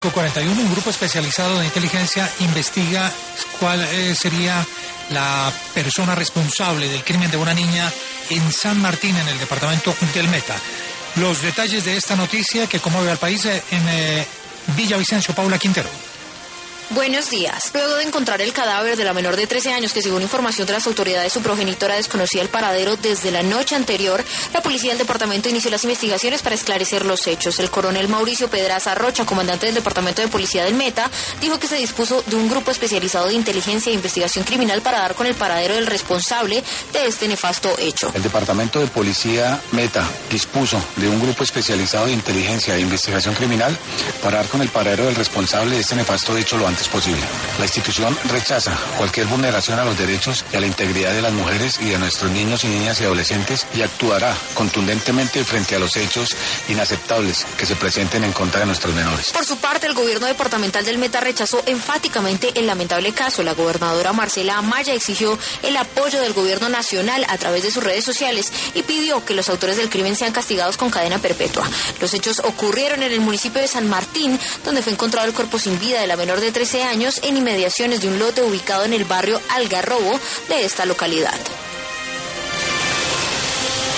41, un grupo especializado de inteligencia investiga cuál sería la persona responsable del crimen de una niña en San Martín, en el departamento del Meta. Los detalles de esta noticia que conmueve al país en Villavicencio, Paula Quintero. Buenos días. Luego de encontrar el cadáver de la menor de 13 años que, según información de las autoridades, su progenitora desconocía el paradero desde la noche anterior, la policía del departamento inició las investigaciones para esclarecer los hechos. El coronel Mauricio Pedraza Rocha, comandante del departamento de policía del Meta, dijo que se dispuso de un grupo especializado de inteligencia e investigación criminal para dar con el paradero del responsable de este nefasto hecho. El departamento de policía Meta dispuso de un grupo especializado de inteligencia e investigación criminal para dar con el paradero del responsable de este nefasto hecho lo antes posible. La institución rechaza cualquier vulneración a los derechos y a la integridad de las mujeres y de nuestros niños y niñas y adolescentes y actuará contundentemente frente a los hechos inaceptables que se presenten en contra de nuestros menores. Por su parte, el gobierno departamental del Meta rechazó enfáticamente el lamentable caso. La gobernadora Marcela Amaya exigió el apoyo del gobierno nacional a través de sus redes sociales y pidió que los autores del crimen sean castigados con cadena perpetua. Los hechos ocurrieron en el municipio de San Martín, donde fue encontrado el cuerpo sin vida de la menor de 13 años en inmediaciones de un lote ubicado en el barrio Algarrobo de esta localidad.